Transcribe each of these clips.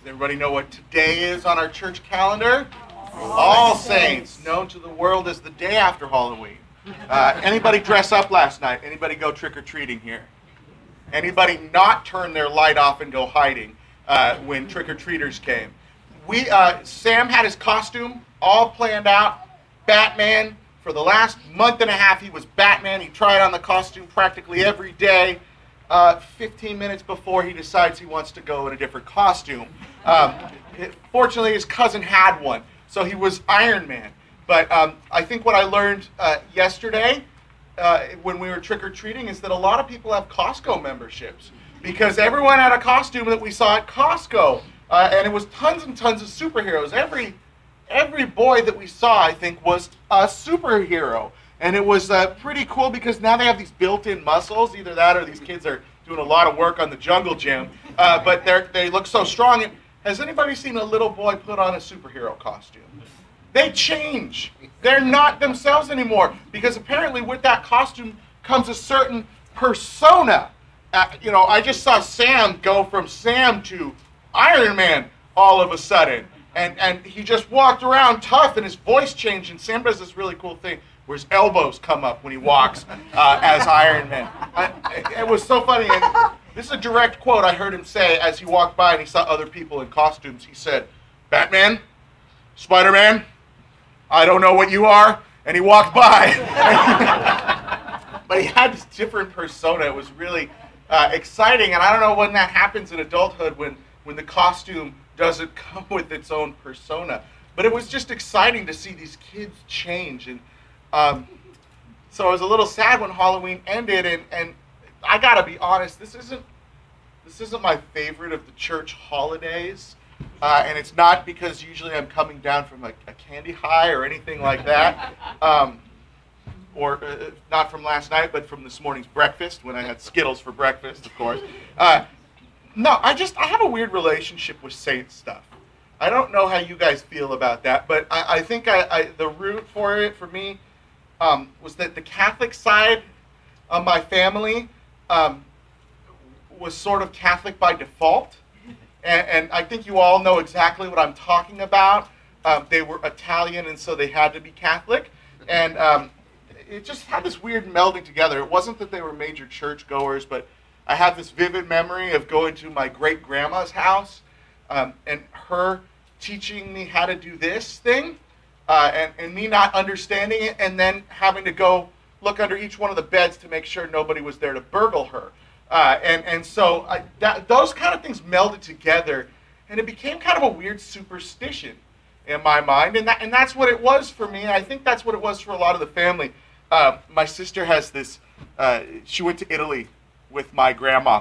Everybody know what today is on our church calendar? All Saints, known to the world as the day after Halloween. Anybody dress up last night? Anybody go trick-or-treating here? Anybody not turn their light off and go hiding when trick-or-treaters came? Sam had his costume all planned out. Batman. For the last month and a half, he was Batman. He tried on the costume practically every day. 15 minutes before he decides he wants to go in a different costume. Fortunately, his cousin had one, so he was Iron Man. But I think what I learned yesterday when we were trick-or-treating is that a lot of people have Costco memberships because everyone had a costume that we saw at Costco. And it was tons and tons of superheroes. Every boy that we saw, I think, was a superhero. And it was pretty cool because now they have these built-in muscles. Either that or these kids are doing a lot of work on the jungle gym. But they look so strong. And has anybody seen a little boy put on a superhero costume? They change. They're not themselves anymore. Because apparently with that costume comes a certain persona. I just saw Sam go from Sam to Iron Man all of a sudden. And he just walked around tough and his voice changed. And Sam does this really cool thing where his elbows come up when he walks as Iron Man. It was so funny. And this is a direct quote I heard him say as he walked by and he saw other people in costumes. He said, "Batman, Spider-Man, I don't know what you are." And he walked by. But he had this different persona. It was really exciting. And I don't know when that happens in adulthood when the costume doesn't come with its own persona. But it was just exciting to see these kids change. And so I was a little sad when Halloween ended, and I gotta be honest, this isn't my favorite of the church holidays, and it's not because usually I'm coming down from a candy high or anything like that, or not from last night, but from this morning's breakfast when I had Skittles for breakfast, of course. No, I have a weird relationship with saint stuff. I don't know how you guys feel about that, but I think the root for it for me was that the Catholic side of my family was sort of Catholic by default. And I think you all know exactly what I'm talking about. They were Italian, and so they had to be Catholic. And it just had this weird melding together. It wasn't that they were major churchgoers, but I have this vivid memory of going to my great-grandma's house and her teaching me how to do this thing and me not understanding it and then having to go look under each one of the beds to make sure nobody was there to burgle her. So those kind of things melded together, and it became kind of a weird superstition in my mind, and that's what it was for me, and I think that's what it was for a lot of the family. My sister has this, she went to Italy with my grandma,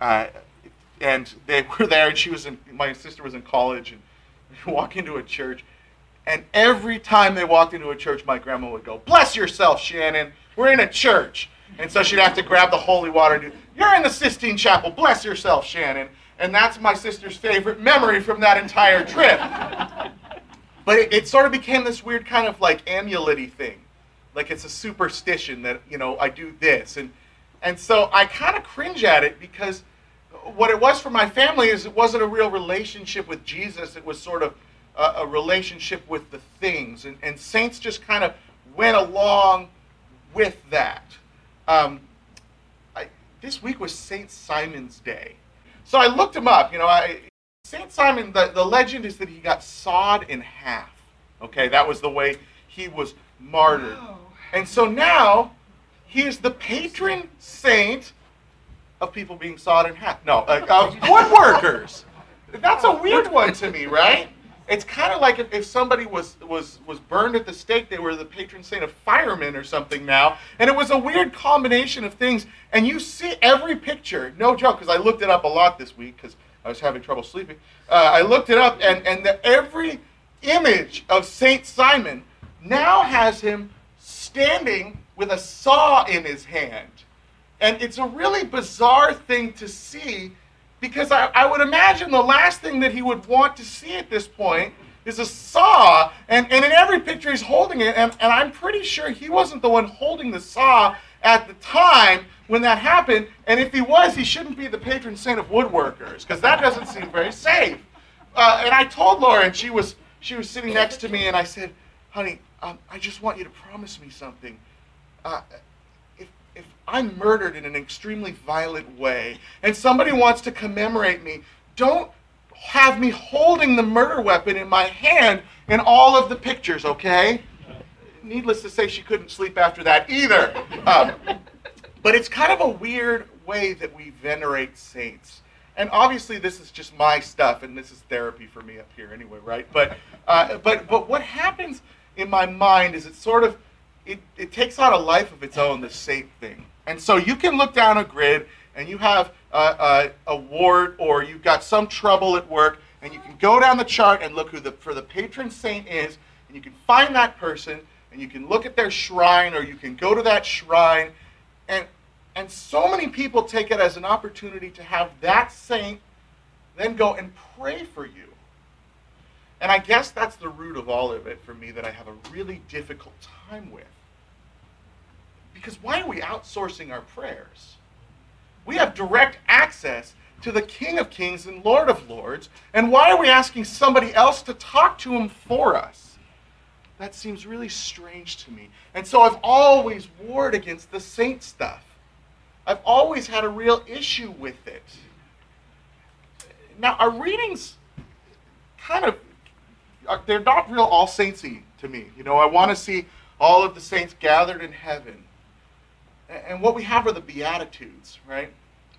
and they were there, and my sister was in college, and we walk into a church, and every time they walked into a church, my grandma would go, "Bless yourself, Shannon, we're in a church." And so she'd have to grab the holy water and do, "You're in the Sistine Chapel, bless yourself, Shannon." And that's my sister's favorite memory from that entire trip. But it sort of became this weird kind of like amulet-y thing. Like it's a superstition that, I do this. And so I kind of cringe at it because what it was for my family is it wasn't a real relationship with Jesus. It was sort of a relationship with the things. And saints just kind of went along with that. This week was St. Simon's Day. So I looked him up. St. Simon, the legend is that he got sawed in half. Okay, that was the way he was martyred. Wow. And so now he is the patron saint of people being sawed in half. No, of woodworkers. That's a weird one to me, right? It's kind of like if somebody was burned at the stake, they were the patron saint of firemen or something now. And it was a weird combination of things. And you see every picture, no joke, because I looked it up a lot this week because I was having trouble sleeping. I looked it up, and every image of St. Simon now has him standing with a saw in his hand. And it's a really bizarre thing to see, because I would imagine the last thing that he would want to see at this point is a saw, and in every picture he's holding it, and I'm pretty sure he wasn't the one holding the saw at the time when that happened, and if he was, he shouldn't be the patron saint of woodworkers, because that doesn't seem very safe. and I told Laura, and she was sitting next to me, and I said, honey, I just want you to promise me something. If I'm murdered in an extremely violent way, and somebody wants to commemorate me, don't have me holding the murder weapon in my hand in all of the pictures, okay? Needless to say, she couldn't sleep after that either. But it's kind of a weird way that we venerate saints. And obviously this is just my stuff, and this is therapy for me up here anyway, right? But what happens in my mind is it takes on a life of its own, the saint thing. And so you can look down a grid, and you have a wart, or you've got some trouble at work, and you can go down the chart and look who for the patron saint is, and you can find that person, and you can look at their shrine, or you can go to that shrine, and so many people take it as an opportunity to have that saint then go and pray for you. And I guess that's the root of all of it for me that I have a really difficult time with. Because why are we outsourcing our prayers? We have direct access to the King of Kings and Lord of Lords, and why are we asking somebody else to talk to him for us? That seems really strange to me. And so I've always warred against the saint stuff. I've always had a real issue with it. Now, our readings they're not real all saintsy to me. I want to see all of the saints gathered in heaven. And what we have are the Beatitudes, right?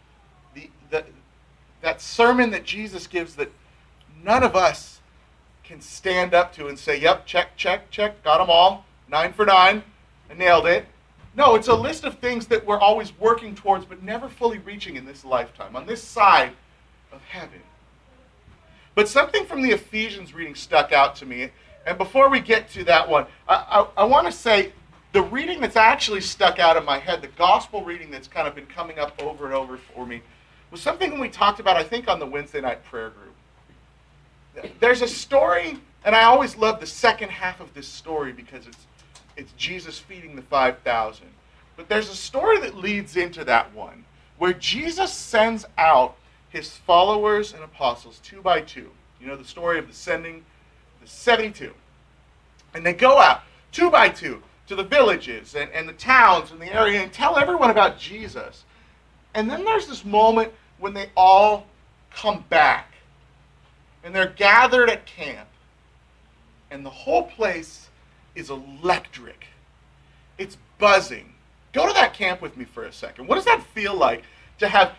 That sermon that Jesus gives that none of us can stand up to and say, yep, check, got them all, 9 for 9, I nailed it. No, it's a list of things that we're always working towards but never fully reaching in this lifetime, on this side of heaven. But something from the Ephesians reading stuck out to me, and before we get to that one, I want to say the reading that's actually stuck out in my head, the gospel reading that's kind of been coming up over and over for me, was something we talked about, I think, on the Wednesday night prayer group. There's a story, and I always love the second half of this story because it's Jesus feeding the 5,000. But there's a story that leads into that one, where Jesus sends out his followers and apostles 2 by 2. The story of the sending the 72. And they go out 2 by 2 to the villages and the towns in the area and tell everyone about Jesus. And then there's this moment when they all come back. And they're gathered at camp. And the whole place is electric. It's buzzing. Go to that camp with me for a second. What does that feel like to have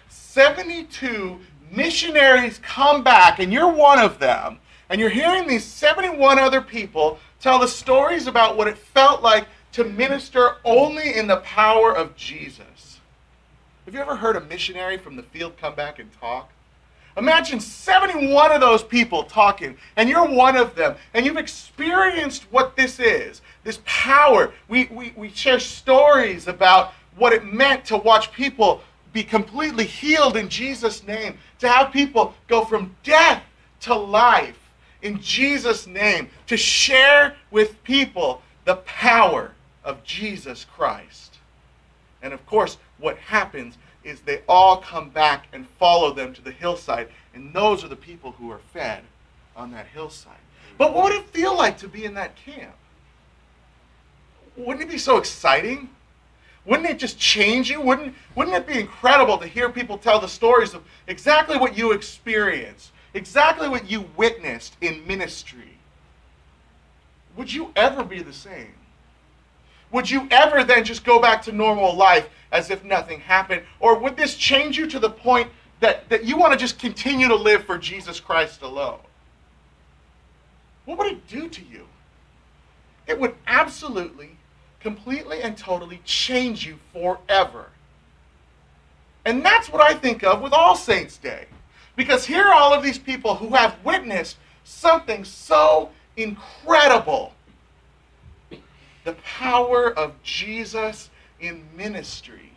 72 missionaries come back, and you're one of them, and you're hearing these 71 other people tell the stories about what it felt like to minister only in the power of Jesus? Have you ever heard a missionary from the field come back and talk? Imagine 71 of those people talking, and you're one of them, and you've experienced what this is, this power. We share stories about what it meant to watch people be completely healed in Jesus' name, to have people go from death to life in Jesus' name, to share with people the power of Jesus Christ. And of course, what happens is they all come back and follow them to the hillside, and those are the people who are fed on that hillside. But what would it feel like to be in that camp? Wouldn't it be so exciting? Wouldn't it just change you? Wouldn't it be incredible to hear people tell the stories of exactly what you experienced, exactly what you witnessed in ministry? Would you ever be the same? Would you ever then just go back to normal life as if nothing happened? Or would this change you to the point that you want to just continue to live for Jesus Christ alone? What would it do to you? It would absolutely, completely and totally change you forever. And that's what I think of with All Saints' Day. Because here are all of these people who have witnessed something so incredible. The power of Jesus in ministry.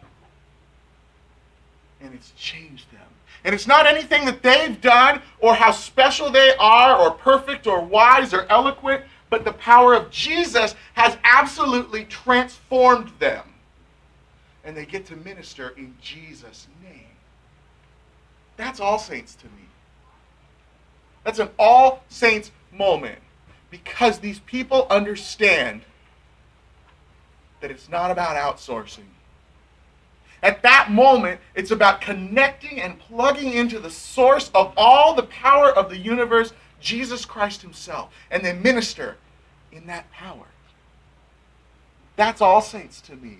And it's changed them. And it's not anything that they've done or how special they are or perfect or wise or eloquent, but the power of Jesus has absolutely transformed them. And they get to minister in Jesus' name. That's All Saints to me. That's an all saints moment. Because these people understand that it's not about outsourcing. At that moment, it's about connecting and plugging into the source of all the power of the universe, Jesus Christ himself. And they minister in that power. That's all saints to me.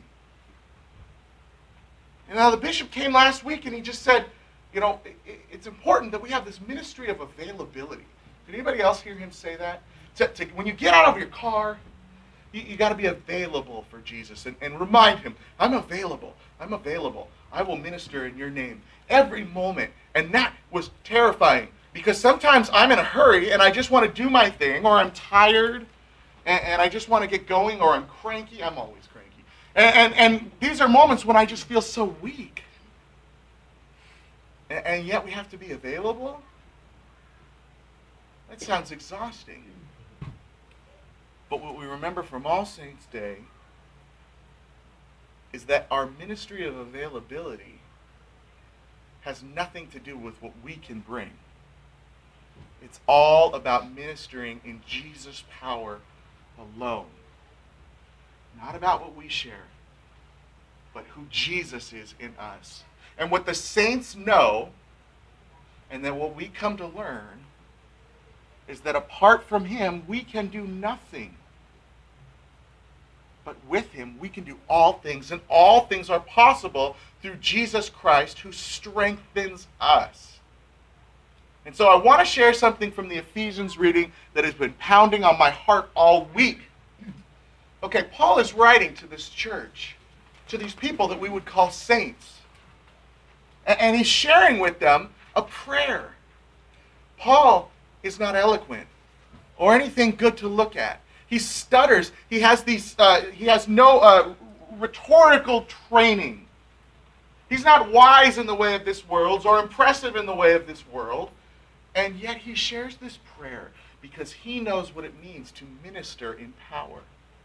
And now the bishop came last week and he just said, it's important that we have this ministry of availability. Did anybody else hear him say that? When you get out of your car, you got to be available for Jesus and remind him, I'm available. I'm available. I will minister in your name every moment. And that was terrifying because sometimes I'm in a hurry and I just want to do my thing, or I'm tired and I just want to get going, or I'm cranky. I'm always cranky. And these are moments when I just feel so weak. And yet we have to be available? That sounds exhausting. But what we remember from All Saints' Day is that our ministry of availability has nothing to do with what we can bring. It's all about ministering in Jesus' power alone. Not about what we share, but who Jesus is in us. And what the saints know, and then what we come to learn, is that apart from him, we can do nothing. But with him, we can do all things, and all things are possible through Jesus Christ, who strengthens us. And so I want to share something from the Ephesians reading that has been pounding on my heart all week. Okay, Paul is writing to this church, to these people that we would call saints. And he's sharing with them a prayer. Paul is not eloquent or anything good to look at. He stutters. He has no rhetorical training. He's not wise in the way of this world or impressive in the way of this world. And yet he shares this prayer because he knows what it means to minister in power.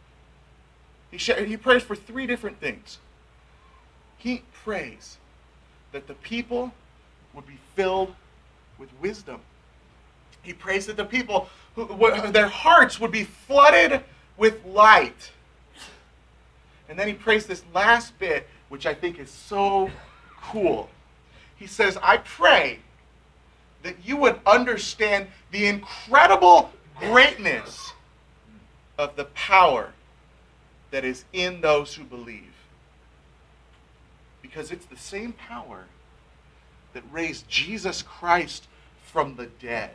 He prays for three different things. He prays that the people would be filled with wisdom. He prays that the people, their hearts would be flooded with light. And then he prays this last bit, which I think is so cool. He says, I pray that you would understand the incredible greatness of the power that is in those who believe. Because it's the same power that raised Jesus Christ from the dead.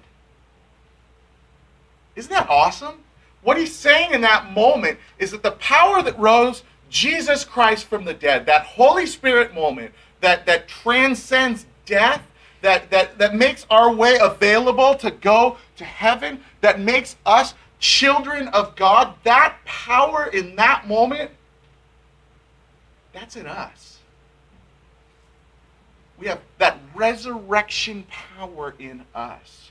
Isn't that awesome? What he's saying in that moment is that the power that rose Jesus Christ from the dead, that Holy Spirit moment, that transcends death, that makes our way available to go to heaven, that makes us children of God, that power in that moment, that's in us. We have that resurrection power in us.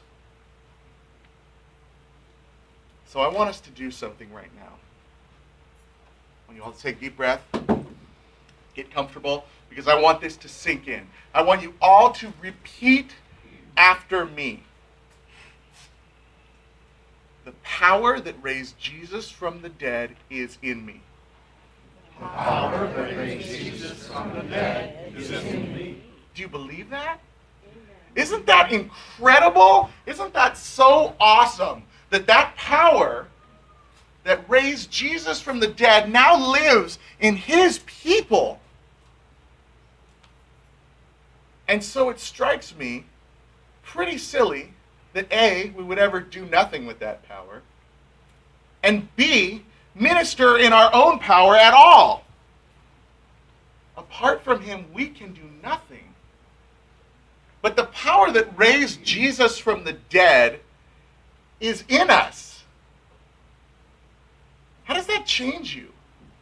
So I want us to do something right now. I want you all to take a deep breath, get comfortable, because I want this to sink in. I want you all to repeat after me. The power that raised Jesus from the dead is in me. The power that raised Jesus from the dead is in me. Do you believe that? Isn't that incredible? Isn't that so awesome? That power that raised Jesus from the dead now lives in his people. And so it strikes me pretty silly that A, we would ever do nothing with that power, and B, minister in our own power at all. Apart from him, we can do nothing. But the power that raised Jesus from the dead is in us. How does that change you?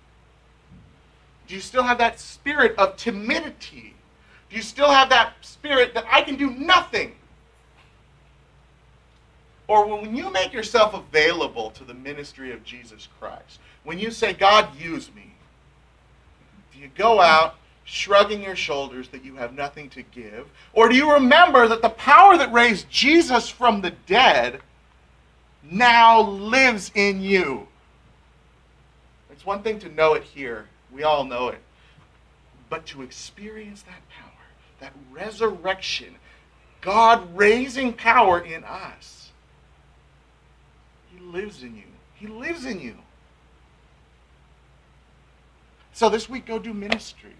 Do you still have that spirit of timidity? Do you still have that spirit that I can do nothing? Or when you make yourself available to the ministry of Jesus Christ, when you say, God, use me, do you go out shrugging your shoulders that you have nothing to give? Or do you remember that the power that raised Jesus from the dead now lives in you? It's one thing to know it here. We all know it. But to experience that power, that resurrection, God raising power in us, He lives in you. He lives in you. So this week, go do ministry.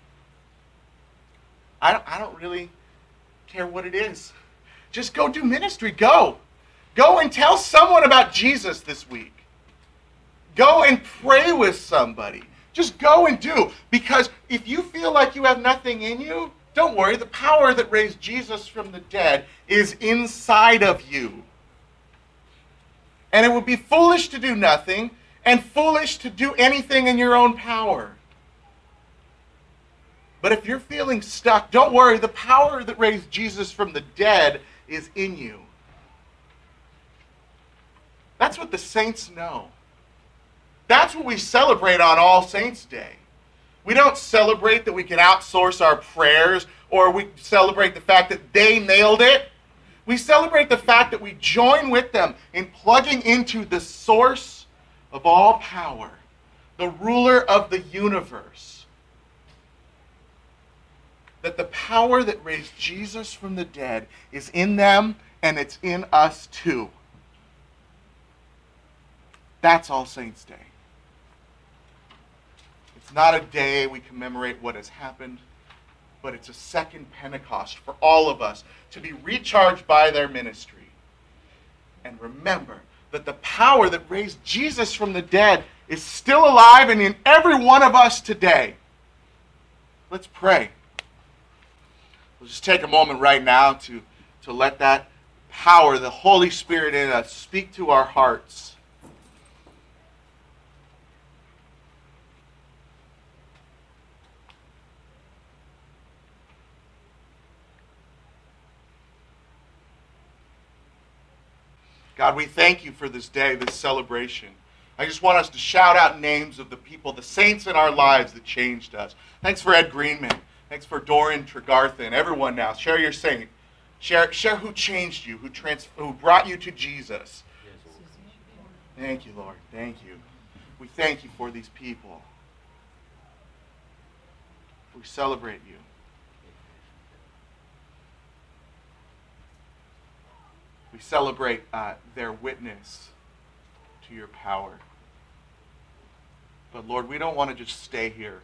I don't really care what it is. Just go do ministry. Go. Go and tell someone about Jesus this week. Go and pray with somebody. Just go and do. Because if you feel like you have nothing in you, don't worry. The power that raised Jesus from the dead is inside of you. And it would be foolish to do nothing and foolish to do anything in your own power. But if you're feeling stuck, don't worry. The power that raised Jesus from the dead is in you. That's what the saints know. That's what we celebrate on All Saints' Day. We don't celebrate that we can outsource our prayers, or we celebrate the fact that they nailed it. We celebrate the fact that we join with them in plugging into the source of all power, the ruler of the universe. That the power that raised Jesus from the dead is in them, and it's in us too. That's All Saints' Day. It's not a day we commemorate what has happened, but it's a second Pentecost for all of us to be recharged by their ministry. And remember that the power that raised Jesus from the dead is still alive and in every one of us today. Let's pray. We'll just take a moment right now to let that power, the Holy Spirit in us, speak to our hearts. God, we thank you for this day, this celebration. I just want us to shout out names of the people, the saints in our lives that changed us. Thanks for Ed Greenman. Thanks for Doran Tregarthen. Everyone now, share your saint. Share who changed you, who brought you to Jesus. Thank you, Lord. Thank you. We thank you for these people. We celebrate you. We celebrate their witness to your power. But Lord, we don't want to just stay here.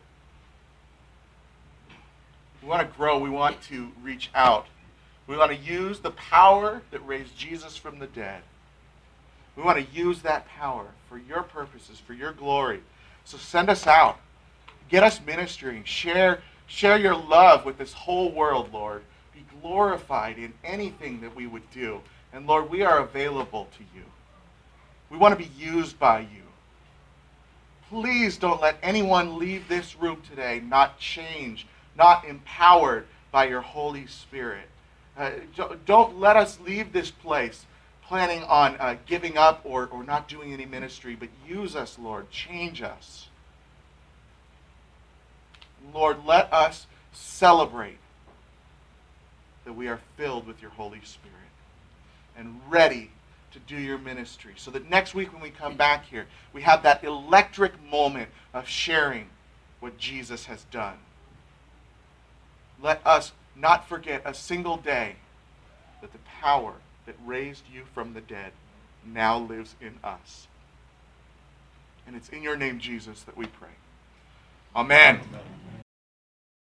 We want to grow. We want to reach out. We want to use the power that raised Jesus from the dead. We want to use that power for your purposes, for your glory. So send us out. Get us ministering. Share your love with this whole world, Lord. Be glorified in anything that we would do. And Lord, we are available to you. We want to be used by you. Please don't let anyone leave this room today not changed, not empowered by your Holy Spirit. Don't let us leave this place planning on giving up or not doing any ministry, but use us, Lord. Change us. Lord, let us celebrate that we are filled with your Holy Spirit and ready to do your ministry, so that next week when we come back here, we have that electric moment of sharing what Jesus has done. Let us not forget a single day that the power that raised you from the dead now lives in us. And it's in your name, Jesus, that we pray. Amen. Amen.